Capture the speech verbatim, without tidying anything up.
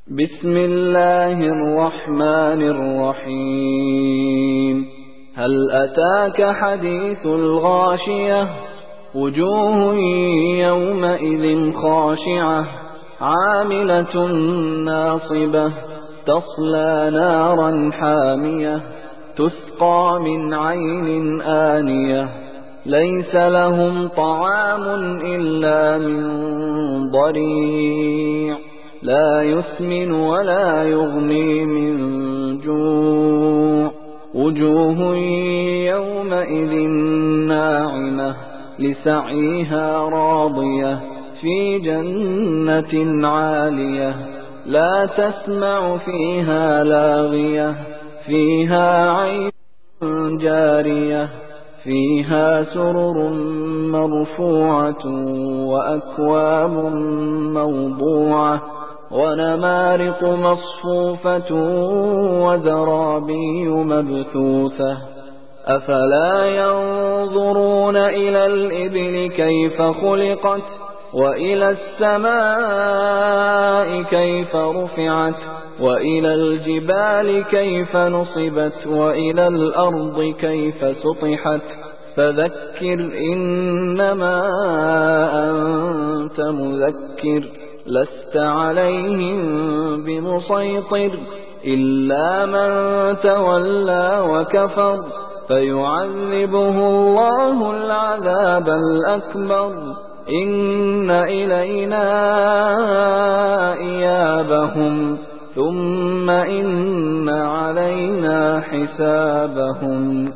بسم الله الرحمن الرحيم هل أتاك حديث الغاشية وجوه يومئذ خاشعة عاملة ناصبة تصلى نارا حامية تسقى من عين آنية ليس لهم طعام إلا من ضريع لا يسمن ولا يغني من جوع وجوه يومئذ ناعمة لسعيها راضية في جنة عالية لا تسمع فيها لاغية فيها عين جارية فيها سرر مرفوعة وأكواب موضوعة ونمارق مصفوفة وزرابي مبثوثة أفلا ينظرون إلى الإبل كيف خلقت وإلى السماء كيف رفعت وإلى الجبال كيف نصبت وإلى الأرض كيف سطحت فذكر إنما أنت مذكر لست عليهم بمسيطر إلا من تولى وكفر فيعذبه الله العذاب الأكبر إن إلينا إيابهم ثم إن علينا حسابهم